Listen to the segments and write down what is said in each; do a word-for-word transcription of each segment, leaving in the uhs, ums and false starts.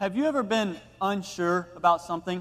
Have you ever been unsure about something?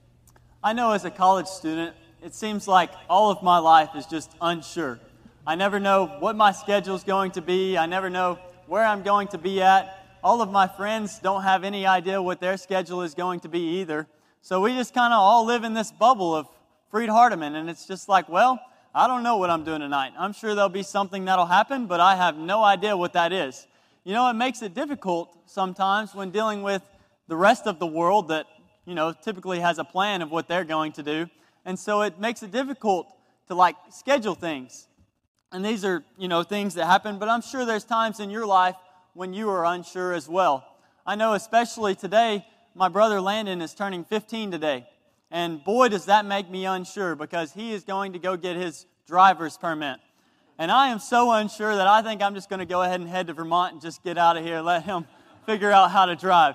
I know as a college student, it seems like all of my life is just unsure. I never know what my schedule is going to be. I never know where I'm going to be at. All of my friends don't have any idea what their schedule is going to be either. So we just kind of all live in this bubble of Freed Hardeman, and it's just like, well, I don't know what I'm doing tonight. I'm sure there'll be something that'll happen, but I have no idea what that is. You know, it makes it difficult sometimes when dealing with the rest of the world that, you know, typically has a plan of what they're going to do. And so it makes it difficult to, like, schedule things. And these are, you know, things that happen, but I'm sure there's times in your life when you are unsure as well. I know especially today, my brother Landon is turning fifteen today. And boy, does that make me unsure because he is going to go get his driver's permit. And I am so unsure that I think I'm just going to go ahead and head to Vermont and just get out of here, let him figure out how to drive.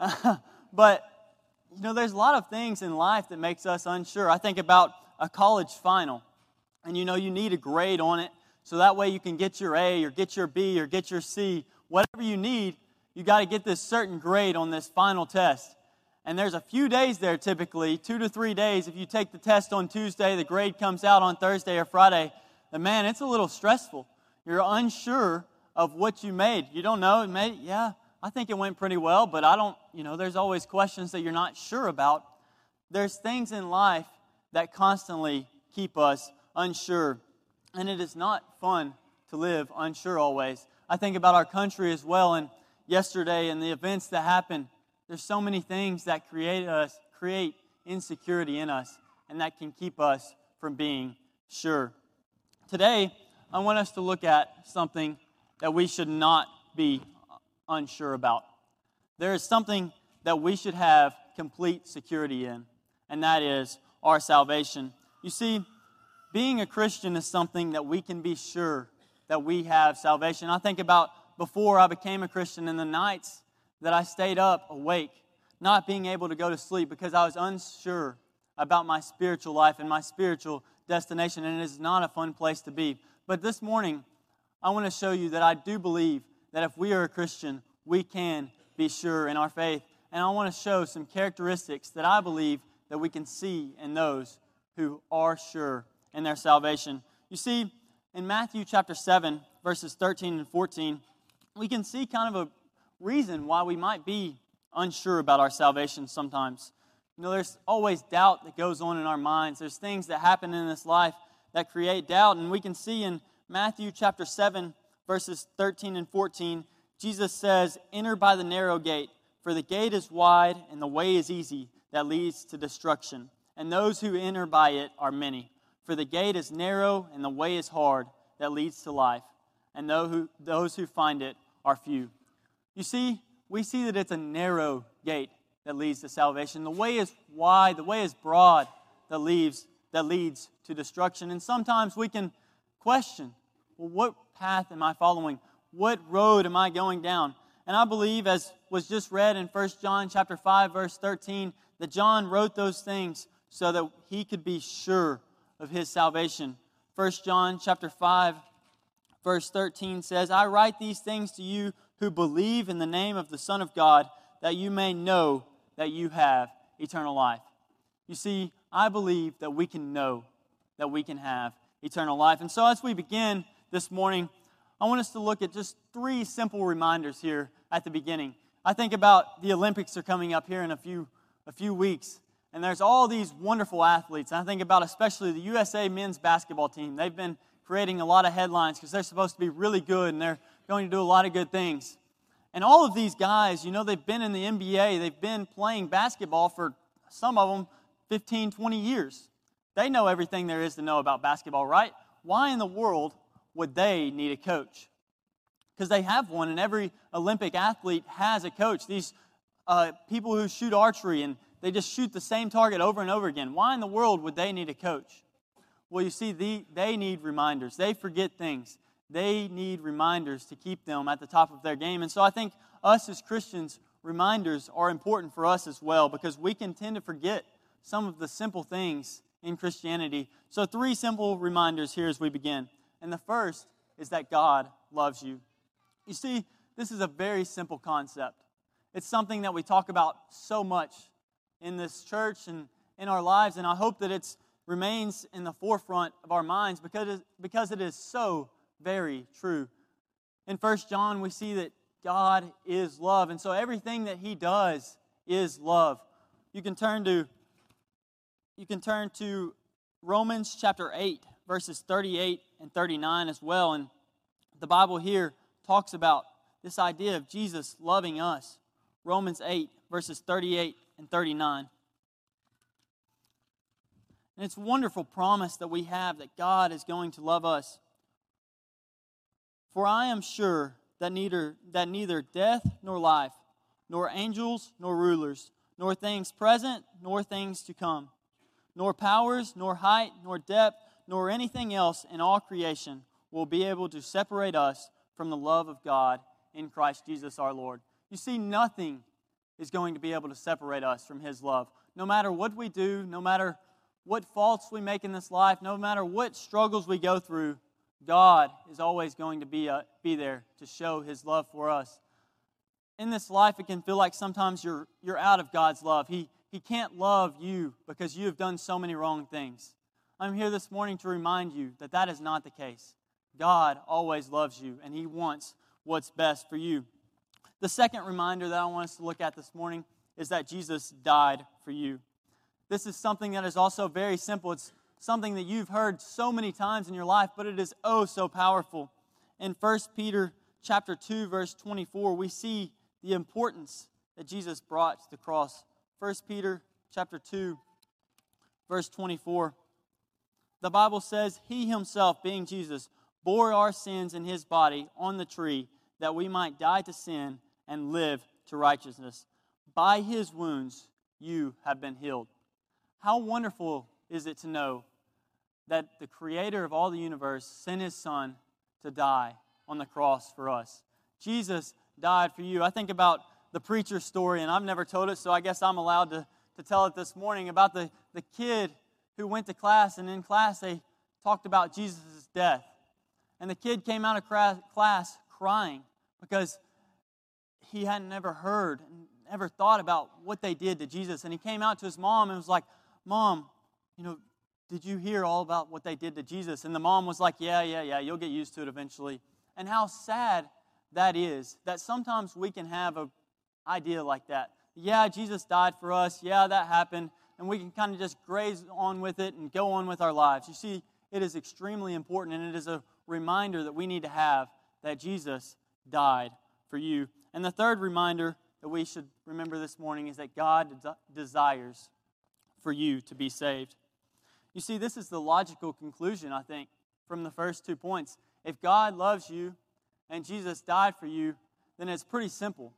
But, you know, there's a lot of things in life that makes us unsure. I think about a college final. And, you know, you need a grade on it. So that way you can get your A or get your B or get your C. Whatever you need, you got to get this certain grade on this final test. And there's a few days there typically, two to three days. If you take the test on Tuesday, the grade comes out on Thursday or Friday. And man, it's a little stressful. You're unsure of what you made. You don't know. It may, yeah, I think it went pretty well, but I don't, you know, there's always questions that you're not sure about. There's things in life that constantly keep us unsure. And it is not fun to live unsure always. I think about our country as well, and yesterday and the events that happened. There's so many things that create us, create insecurity in us, and that can keep us from being sure. Today, I want us to look at something that we should not be unsure about. There is something that we should have complete security in, and that is our salvation. You see, being a Christian is something that we can be sure that we have salvation. I think about before I became a Christian in the nights that I stayed up awake, not being able to go to sleep because I was unsure about my spiritual life and my spiritual destination, and it is not a fun place to be. But this morning, I want to show you that I do believe that if we are a Christian, we can be sure in our faith. And I want to show some characteristics that I believe that we can see in those who are sure in their salvation. You see, in Matthew chapter seven, verses thirteen and fourteen, we can see kind of a reason why we might be unsure about our salvation sometimes. You know, there's always doubt that goes on in our minds. There's things that happen in this life that create doubt. And we can see in Matthew chapter seven, verses thirteen and fourteen, Jesus says, "Enter by the narrow gate, for the gate is wide and the way is easy that leads to destruction. And those who enter by it are many. For the gate is narrow and the way is hard that leads to life. And those who find it are few." You see, we see that it's a narrow gate that leads to salvation. The way is wide, the way is broad that leads, that leads to destruction. And sometimes we can question, well, what path am I following? What road am I going down? And I believe, as was just read in First John chapter five, verse thirteen, that John wrote those things so that he could be sure of his salvation. First John chapter five, verse thirteen says, "I write these things to you who believe in the name of the Son of God, that you may know that you have eternal life." You see, I believe that we can know that we can have eternal life. And so as we begin this morning, I want us to look at just three simple reminders here at the beginning. I think about the Olympics are coming up here in a few, a few weeks. And there's all these wonderful athletes. And I think about especially the U S A men's basketball team. They've been creating a lot of headlines because they're supposed to be really good and they're going to do a lot of good things. And all of these guys, you know, they've been in the N B A. They've been playing basketball for, some of them, fifteen, twenty years. They know everything there is to know about basketball, right? Why in the world would they need a coach? Because they have one, and every Olympic athlete has a coach. These uh, people who shoot archery, and they just shoot the same target over and over again. Why in the world would they need a coach? Well, you see, the, they need reminders. They forget things. They need reminders to keep them at the top of their game. And so I think us as Christians, reminders are important for us as well because we can tend to forget some of the simple things in Christianity. So three simple reminders here as we begin. And the first is that God loves you. You see, this is a very simple concept. It's something that we talk about so much in this church and in our lives, and I hope that it remains in the forefront of our minds because it, because it is so very true. In First John, we see that God is love, and so everything that He does is love. You can turn to you can turn to Romans chapter eight, verses thirty-eight and thirty-nine as well, and the Bible here talks about this idea of Jesus loving us. Romans eight, verses thirty-eight and thirty-nine. And it's a wonderful promise that we have that God is going to love us. For I am sure that neither, that neither death nor life, nor angels nor rulers, nor things present nor things to come, nor powers, nor height, nor depth, nor anything else in all creation will be able to separate us from the love of God in Christ Jesus our Lord. You see, nothing is going to be able to separate us from His love. No matter what we do, no matter what faults we make in this life, no matter what struggles we go through, God is always going to be, uh, be there to show His love for us. In this life, it can feel like sometimes you're, you're out of God's love. He, he can't love you because you have done so many wrong things. I'm here this morning to remind you that that is not the case. God always loves you, and He wants what's best for you. The second reminder that I want us to look at this morning is that Jesus died for you. This is something that is also very simple. It's something that you've heard so many times in your life, but it is oh so powerful. In First Peter chapter two, verse twenty-four, we see the importance that Jesus brought to the cross. First Peter chapter two, verse twenty-four. The Bible says, He Himself, being Jesus, bore our sins in His body on the tree, that we might die to sin and live to righteousness. By His wounds you have been healed. How wonderful is it to know that the Creator of all the universe sent His Son to die on the cross for us. Jesus died for you. I think about the preacher story, and I've never told it, so I guess I'm allowed to, to tell it this morning, about the, the kid who went to class, and in class they talked about Jesus' death. And the kid came out of class crying because he had never heard and never thought about what they did to Jesus. And he came out to his mom and was like, Mom, you know, did you hear all about what they did to Jesus? And the mom was like, yeah, yeah, yeah, you'll get used to it eventually. And how sad that is, that sometimes we can have an idea like that. Yeah, Jesus died for us. Yeah, that happened. And we can kind of just graze on with it and go on with our lives. You see, it is extremely important, and it is a reminder that we need to have that Jesus died for you. And the third reminder that we should remember this morning is that God des- desires for you to be saved. You see, this is the logical conclusion, I think, from the first two points. If God loves you and Jesus died for you, then it's pretty simple.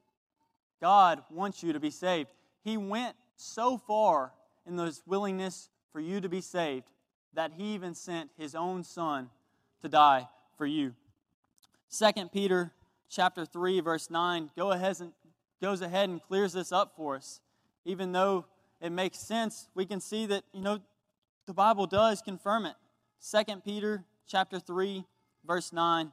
God wants you to be saved. He went so far in His willingness for you to be saved that He even sent His own Son to die for you. Second Peter chapter three, verse nine, go ahead and, goes ahead and clears this up for us. Even though it makes sense, we can see that, you know, the Bible does confirm it. Second Peter chapter three, verse nine.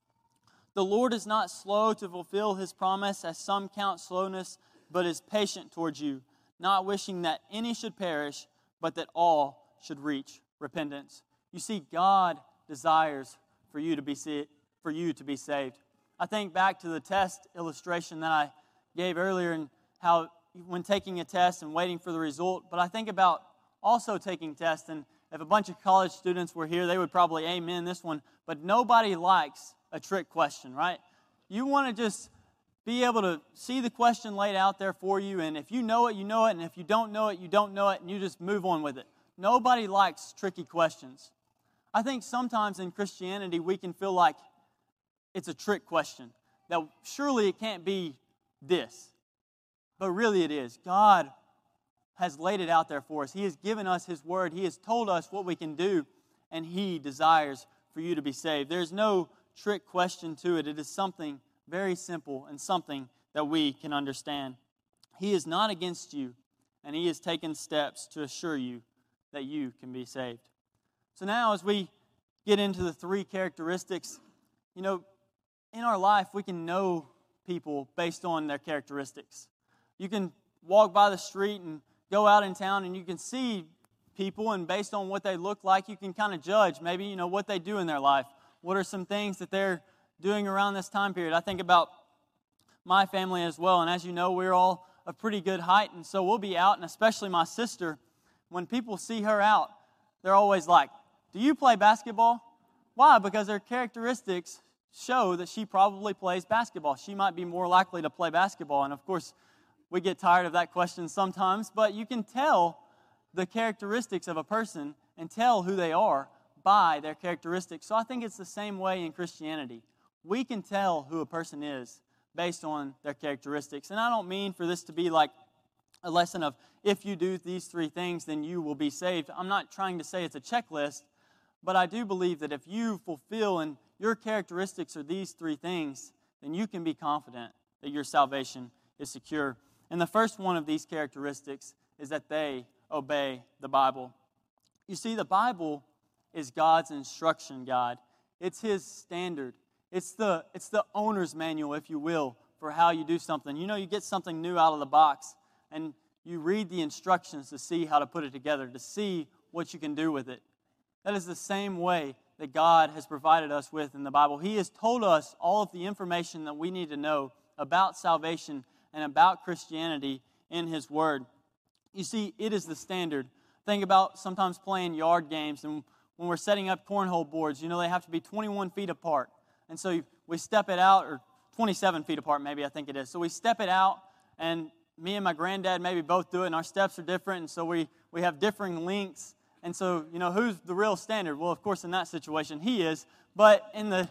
The Lord is not slow to fulfill His promise, as some count slowness, but is patient towards you, not wishing that any should perish, but that all should reach repentance. You see, God desires for you to be for you to be saved. I think back to the test illustration that I gave earlier, and how when taking a test and waiting for the result, but I think about also taking tests, and if a bunch of college students were here, they would probably amen this one, but nobody likes a trick question, right? You want to just be able to see the question laid out there for you, and if you know it, you know it, and if you don't know it, you don't know it, and you just move on with it. Nobody likes tricky questions. I think sometimes in Christianity we can feel like it's a trick question, that surely it can't be this, but really it is. God has laid it out there for us. He has given us His Word. He has told us what we can do, and He desires for you to be saved. There's no trick question to it. It is something very simple and something that we can understand. He is not against you, and He has taken steps to assure you that you can be saved. So now as we get into the three characteristics, you know, in our life we can know people based on their characteristics. You can walk by the street and go out in town and you can see people, and based on what they look like, you can kind of judge maybe, you know, what they do in their life. What are some things that they're doing around this time period? I think about my family as well, and as you know, we're all a pretty good height, and so we'll be out, and especially my sister, when people see her out, they're always like, do you play basketball? Why? Because her characteristics show that she probably plays basketball. She might be more likely to play basketball, and of course, we get tired of that question sometimes, but you can tell the characteristics of a person and tell who they are by their characteristics. So I think it's the same way in Christianity. We can tell who a person is based on their characteristics. And I don't mean for this to be like a lesson of if you do these three things, then you will be saved. I'm not trying to say it's a checklist, but I do believe that if you fulfill and your characteristics are these three things, then you can be confident that your salvation is secure. And the first one of these characteristics is that they obey the Bible. You see, the Bible is God's instruction guide. It's His standard. It's the, it's the owner's manual, if you will, for how you do something. You know, you get something new out of the box, and you read the instructions to see how to put it together, to see what you can do with it. That is the same way that God has provided us with in the Bible. He has told us all of the information that we need to know about salvation and about Christianity in His Word. You see, it is the standard. Think about sometimes playing yard games, and when we're setting up cornhole boards, you know, they have to be twenty-one feet apart. And so we step it out, or twenty-seven feet apart maybe, I think it is. So we step it out, and me and my granddad maybe both do it, and our steps are different, and so we, we have differing lengths. And so, you know, who's the real standard? Well, of course, in that situation, he is. But in the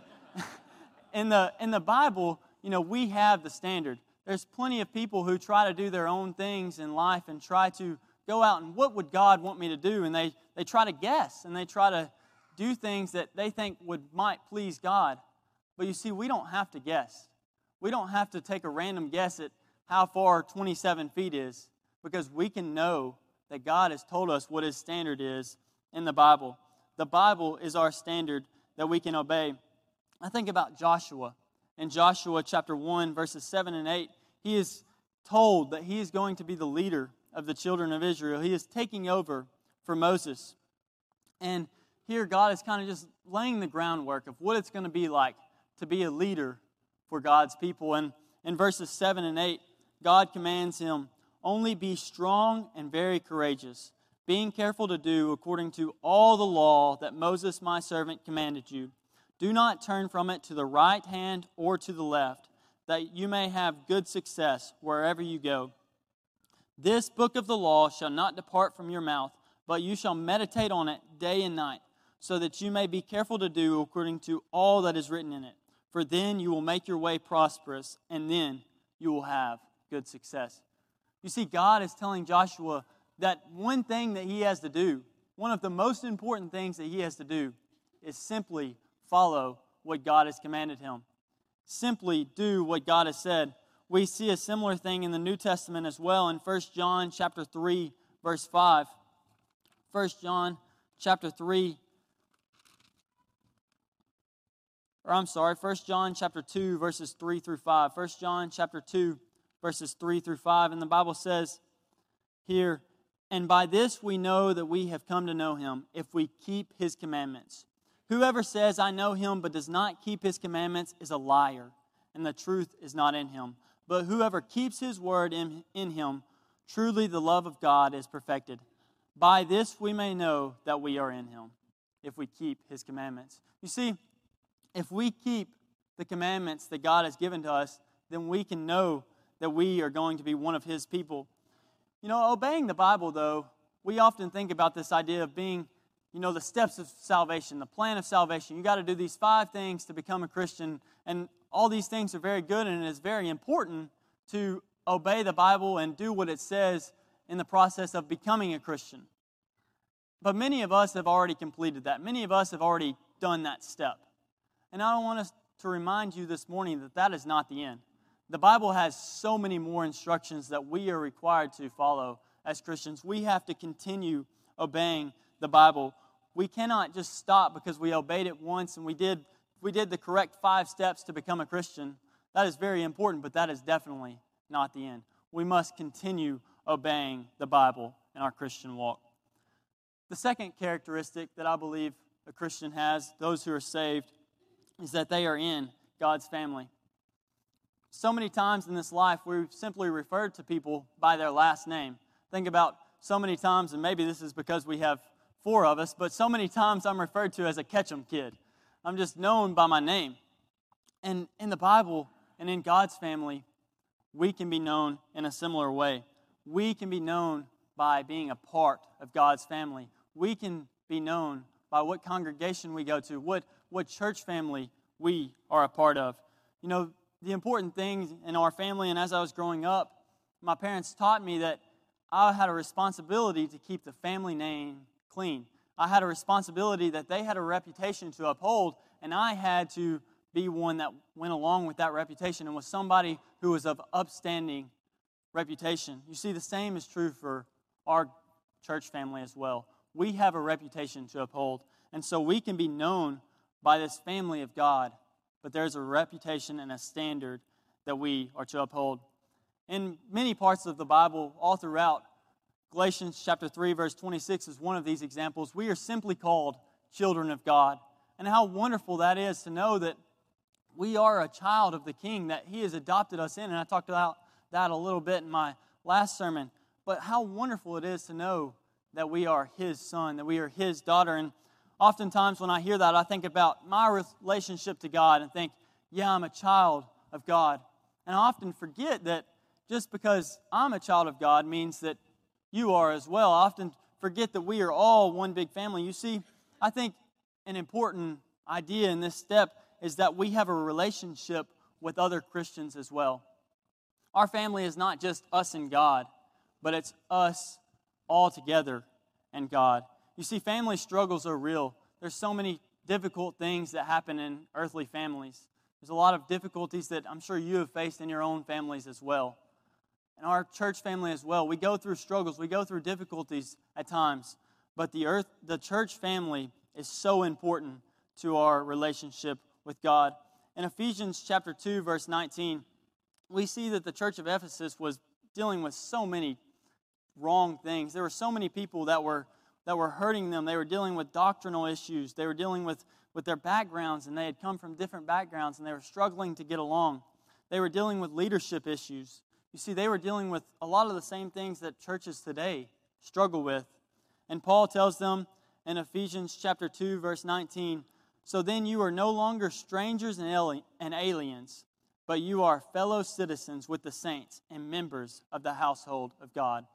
in the in the Bible, you know, we have the standard. There's plenty of people who try to do their own things in life and try to go out and what would God want me to do? And they, they try to guess, and they try to do things that they think would might please God. But you see, we don't have to guess. We don't have to take a random guess at how far twenty-seven feet is, because we can know that God has told us what His standard is in the Bible. The Bible is our standard that we can obey. I think about Joshua. In Joshua chapter one, verses seven and eight, he is told that he is going to be the leader of the children of Israel. He is taking over for Moses. And here God is kind of just laying the groundwork of what it's going to be like to be a leader for God's people. And in verses seven and eight, God commands him, "Only be strong and very courageous, being careful to do according to all the law that Moses my servant commanded you. Do not turn from it to the right hand or to the left, that you may have good success wherever you go. This book of the law shall not depart from your mouth, but you shall meditate on it day and night, so that you may be careful to do according to all that is written in it. For then you will make your way prosperous, and then you will have good success." You see, God is telling Joshua that one thing that he has to do, one of the most important things that he has to do, is simply follow what God has commanded him. Simply do what God has said. We see a similar thing in the New Testament as well in First John chapter three, verse five. First John chapter three, or I'm sorry, First John chapter two, verses three through five. First John chapter two, verses three through five. And the Bible says here, "And by this we know that we have come to know him, if we keep his commandments. Whoever says, 'I know him,' but does not keep his commandments is a liar, and the truth is not in him. But whoever keeps his word in, in him, truly the love of God is perfected. By this we may know that we are in him, if we keep his commandments." You see, if we keep the commandments that God has given to us, then we can know that we are going to be one of his people. You know, obeying the Bible, though, we often think about this idea of being, you know, the steps of salvation, the plan of salvation. You got to do these five things to become a Christian, and all these things are very good, and it is very important to obey the Bible and do what it says in the process of becoming a Christian. But many of us have already completed that. Many of us have already done that step. And I want us to remind you this morning that that is not the end. The Bible has so many more instructions that we are required to follow as Christians. We have to continue obeying the Bible. We cannot just stop because we obeyed it once and we did we did the correct five steps to become a Christian. That is very important, but that is definitely not the end. we must continue obeying the Bible in our Christian walk. The second characteristic that I believe a Christian has, those who are saved, is that they are in God's family. So many times in this life, we've simply referred to people by their last name. Think about so many times, and maybe this is because we have four of us, but so many times I'm referred to as a Ketchum kid. I'm just known by my name. And in the Bible and in God's family, we can be known in a similar way. We can be known by being a part of God's family. We can be known by what congregation we go to, what, what church family we are a part of. You know, the important thing in our family, and as I was growing up, my parents taught me that I had a responsibility to keep the family name clean. I had a responsibility that they had a reputation to uphold, and I had to be one that went along with that reputation and was somebody who was of upstanding reputation. You see, the same is true for our church family as well. We have a reputation to uphold, and so we can be known by this family of God, but there's a reputation and a standard that we are to uphold. In many parts of the Bible, all throughout, Galatians chapter three, verse twenty-six is one of these examples. We are simply called children of God. And how wonderful that is to know that we are a child of the King, that He has adopted us in. And I talked about that a little bit in my last sermon. But how wonderful it is to know that we are His son, that we are His daughter. And oftentimes when I hear that, I think about my relationship to God and think, yeah, I'm a child of God. And I often forget that just because I'm a child of God means that you are as well. I often forget that we are all one big family. You see, I think an important idea in this step is that we have a relationship with other Christians as well. Our family is not just us and God, but it's us all together and God. You see, family struggles are real. There's so many difficult things that happen in earthly families. There's a lot of difficulties that I'm sure you have faced in your own families as well. And our church family as well. We go through struggles. We go through difficulties at times. But the earth, the church family is so important to our relationship with God. In Ephesians chapter two, verse nineteen, we see that the church of Ephesus was dealing with so many wrong things. There were so many people that were that were hurting them. They were dealing with doctrinal issues. They were dealing with, with their backgrounds, and they had come from different backgrounds, and they were struggling to get along. They were dealing with leadership issues. You see, they were dealing with a lot of the same things that churches today struggle with. And Paul tells them in Ephesians chapter two, verse nineteen, "So then you are no longer strangers and aliens, but you are fellow citizens with the saints and members of the household of God."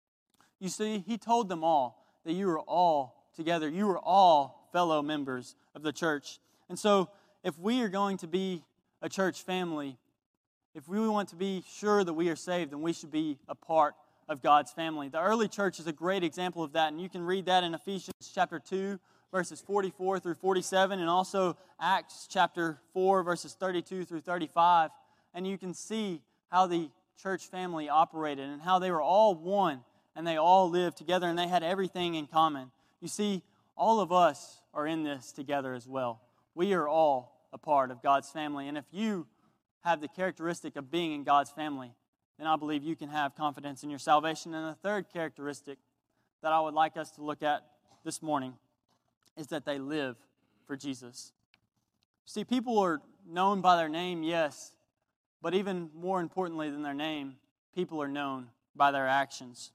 You see, he told them all that you were all together. You were all fellow members of the church. And so if we are going to be a church family, if we want to be sure that we are saved, then we should be a part of God's family. The early church is a great example of that, and you can read that in Ephesians chapter two, verses forty-four through forty-seven, and also Acts chapter four, verses thirty-two through thirty-five. And you can see how the church family operated and how they were all one, and they all lived together, and they had everything in common. You see, all of us are in this together as well. We are all a part of God's family, and if you have the characteristic of being in God's family, then I believe you can have confidence in your salvation. And the third characteristic that I would like us to look at this morning is that they live for Jesus. See, people are known by their name, yes, but even more importantly than their name, people are known by their actions.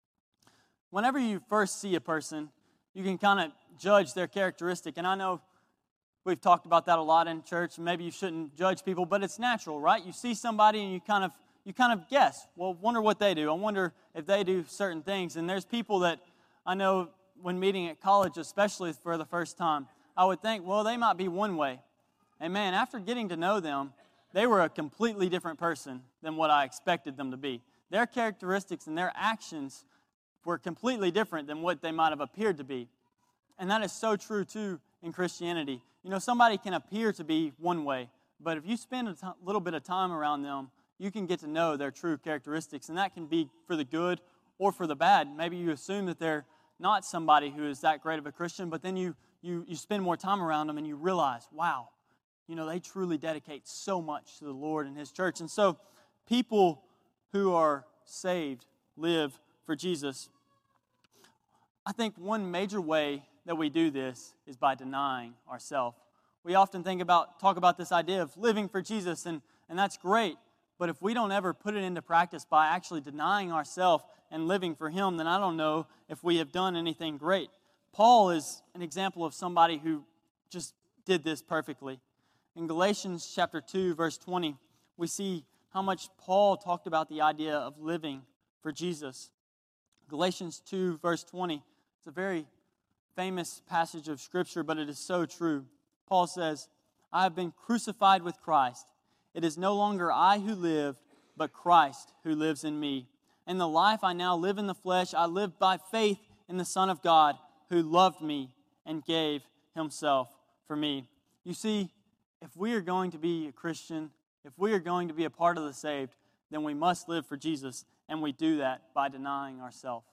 Whenever you first see a person, you can kind of judge their characteristic. And I know we've talked about that a lot in church. Maybe you shouldn't judge people, but it's natural, right? You see somebody and you kind of you kind of guess. Well, wonder what they do. I wonder if they do certain things. And there's people that I know when meeting at college, especially for the first time, I would think, well, they might be one way. And man, after getting to know them, they were a completely different person than what I expected them to be. Their characteristics and their actions were completely different than what they might have appeared to be. And that is so true, too, in Christianity. You know, somebody can appear to be one way, but if you spend a t- little bit of time around them, you can get to know their true characteristics, and that can be for the good or for the bad. Maybe you assume that they're not somebody who is that great of a Christian, but then you you you spend more time around them and you realize, wow, you know, they truly dedicate so much to the Lord and His church. And so people who are saved live for Jesus? I think one major way that we do this is by denying ourselves. We often think about, talk about this idea of living for Jesus, and, and that's great. But if we don't ever put it into practice by actually denying ourselves and living for Him, then I don't know if we have done anything great. Paul is an example of somebody who just did this perfectly. In Galatians chapter two, verse twenty, we see how much Paul talked about the idea of living for Jesus. Galatians two, verse twenty, it's a very famous passage of Scripture, but it is so true. Paul says, I have been crucified with Christ. It is no longer I who live, but Christ who lives in me. And the life I now live in the flesh, I live by faith in the Son of God, who loved me and gave Himself for me. You see, if we are going to be a Christian, if we are going to be a part of the saved, then we must live for Jesus, and we do that by denying ourselves.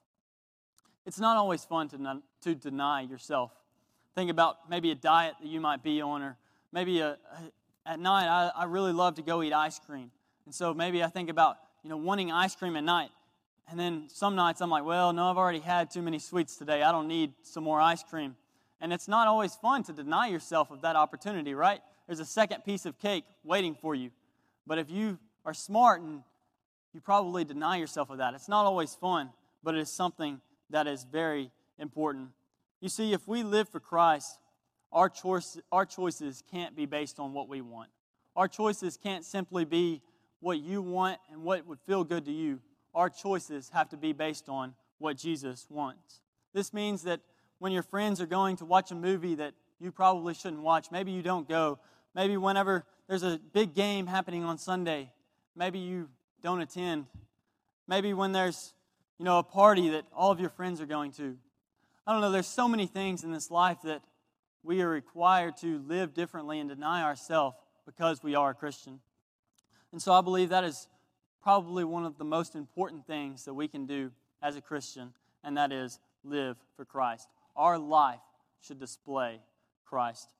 It's not always fun to, not, to deny yourself. Think about maybe a diet that you might be on, or maybe a, a, at night, I, I really love to go eat ice cream. And so maybe I think about, you know, wanting ice cream at night. And then some nights I'm like, well, no, I've already had too many sweets today. I don't need some more ice cream. And it's not always fun to deny yourself of that opportunity, right? There's a second piece of cake waiting for you. But if you are smart, and you probably deny yourself of that. It's not always fun, but it is something that is very important. You see, if we live for Christ, our choice, our choices can't be based on what we want. Our choices can't simply be what you want and what would feel good to you. Our choices have to be based on what Jesus wants. This means that when your friends are going to watch a movie that you probably shouldn't watch, maybe you don't go. Maybe whenever there's a big game happening on Sunday, maybe you don't attend. Maybe when there's, you know, a party that all of your friends are going to. I don't know, there's so many things in this life that we are required to live differently and deny ourselves because we are a Christian. And so I believe that is probably one of the most important things that we can do as a Christian, and that is live for Christ. Our life should display Christ.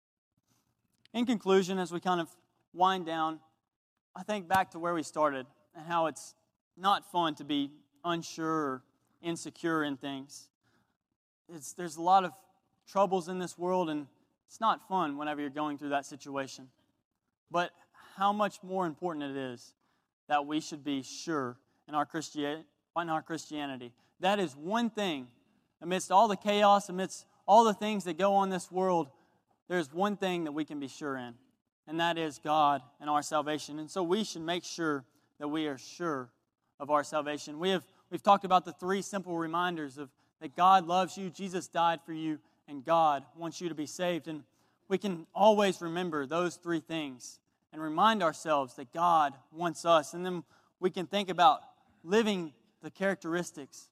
In conclusion, as we kind of wind down, I think back to where we started and how it's not fun to be unsure or insecure in things. It's, there's a lot of troubles in this world, and it's not fun whenever you're going through that situation. But how much more important it is that we should be sure in our, Christi- in our Christianity. That is one thing, amidst all the chaos, amidst all the things that go on in this world, there's one thing that we can be sure in, and that is God and our salvation. And so we should make sure that we are sure of our salvation. We have, we've talked about the three simple reminders of that God loves you, Jesus died for you, and God wants you to be saved. And we can always remember those three things and remind ourselves that God wants us. And then we can think about living the characteristics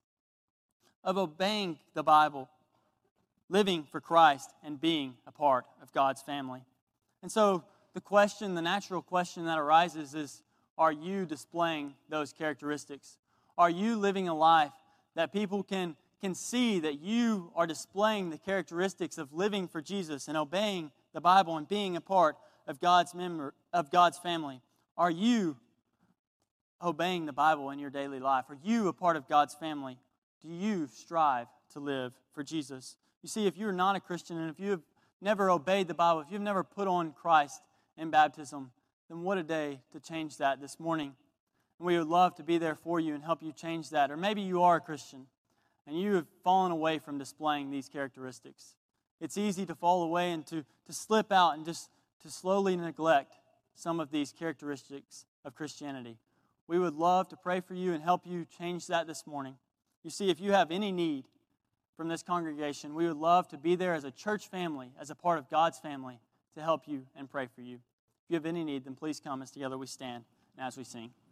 of obeying the Bible, living for Christ, and being a part of God's family. And so the question, the natural question that arises is, are you displaying those characteristics? Are you living a life that people can can see that you are displaying the characteristics of living for Jesus and obeying the Bible and being a part of God's member, of God's family? Are you obeying the Bible in your daily life? Are you a part of God's family? Do you strive to live for Jesus? You see, if you're not a Christian and if you have never obeyed the Bible, if you've never put on Christ in baptism, then what a day to change that this morning. And we would love to be there for you and help you change that. Or maybe you are a Christian and you have fallen away from displaying these characteristics. It's easy to fall away and to, to slip out and just to slowly neglect some of these characteristics of Christianity. We would love to pray for you and help you change that this morning. You see, if you have any need from this congregation, we would love to be there as a church family, as a part of God's family, to help you and pray for you. If you have any need, then please come as together we stand and as we sing.